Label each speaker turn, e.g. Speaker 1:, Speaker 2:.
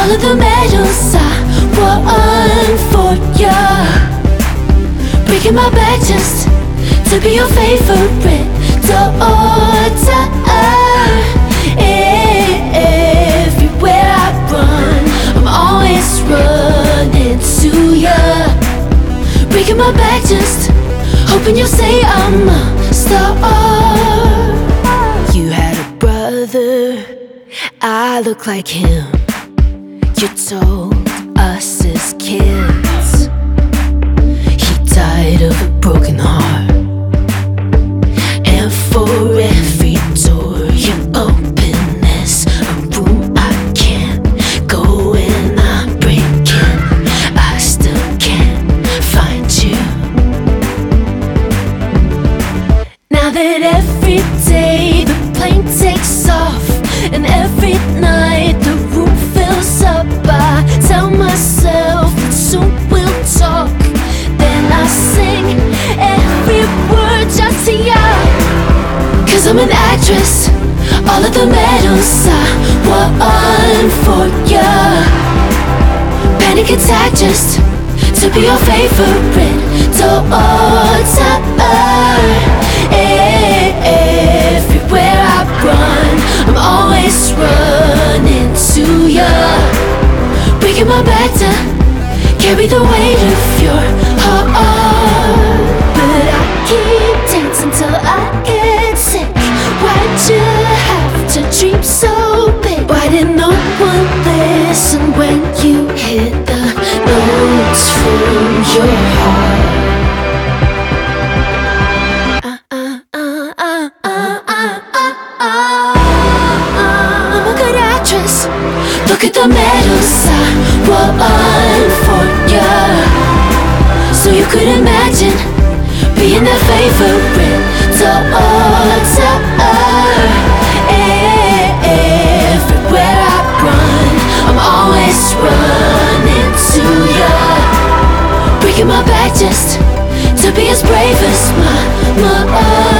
Speaker 1: all of the medals I won for ya, breaking my back just to be your favorite daughter. Everywhere I run, I'm always running to ya, breaking my back just hoping you'll say I'm a star. You had a brother, I look like him. You told us as kids he died of a broken heart. And for every door you open, there's a room I can't go in. I'm breaking, I still can't find you. Now that every day the plane takes off and every night the room fills up, I tell myself that soon we'll talk. Then I sing every word just to ya, 'cause I'm an actress, all of the medals I won for ya, panic attack just to be your favorite daughter. Everywhere I run, I'm always running to ya, breaking my back to carry the weight of your heart. But I keep dancing till I get sick. Why'd you have to dream so big? Why did no one listen when you hit the notes from your heart? I'm a good actress, look at the medals I won for ya, so you could imagine being their favorite daughter. Everywhere I run, I'm always running to ya, breaking my back just to be as brave as my mother.